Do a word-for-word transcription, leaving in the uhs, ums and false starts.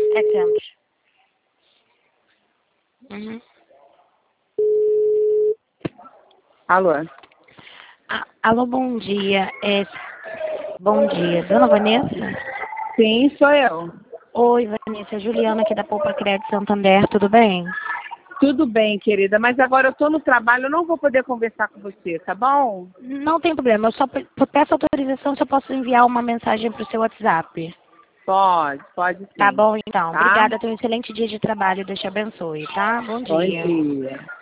setecentos. Uhum. Alô? Ah, alô, bom dia. É, bom dia. Dona Vanessa? Sim, sou eu. Oi, Vanessa. É Juliana aqui da Poupa Crédito Santander. Tudo bem? Tudo bem, querida, mas agora eu tô no trabalho, eu não vou poder conversar com você, tá bom? Não tem problema. Eu só pe- peço autorização se eu posso enviar uma mensagem para o seu WhatsApp. Pode, pode Tá sim. bom, então. Tá? Obrigada. Tenha um excelente dia de trabalho. Deus te abençoe, tá? Bom Bom dia. dia.